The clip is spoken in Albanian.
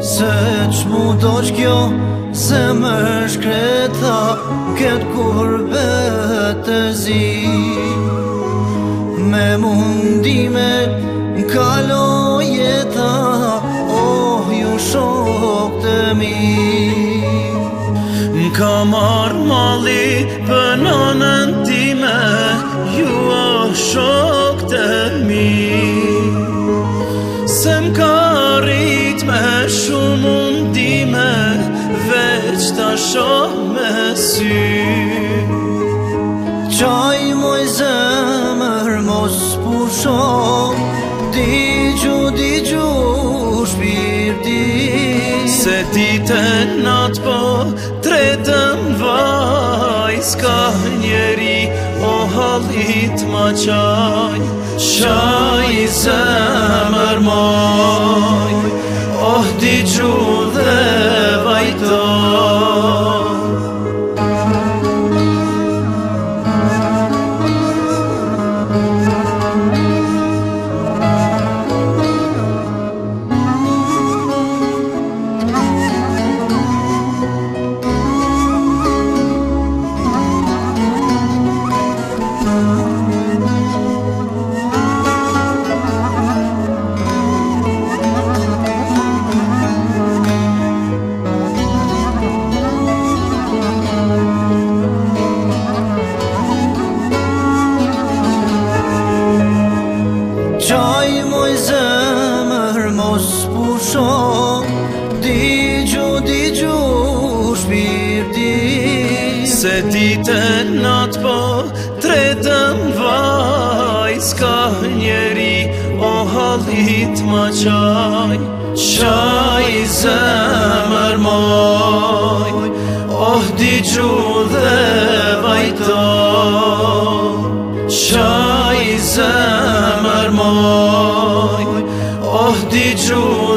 Se qmu doq kjo zemër shkreta, këtë kurbet të zi. Me mundime kalo jeta, oh ju shok të mi. M'ka marr malli për nanën time, ju o shok të mi. Se m'ka rrit me shumë mundime, veç ta shoh me sy. Qaj moj zemër mos pusho, digju shpirti. Se ditën nat po tretëm vaj, s'ka njeri o hallit ma qaj. Qaj zemër moj, oh digju dhe vajto. Qaj moj zemër mos pusho, digju shpirti. Se ditën nat po tretëm vaj, s'ka njeri o hallit ma qaj. Qaj zemër moj, oh digju dhe vajto. Qaj zemër moj, oh digju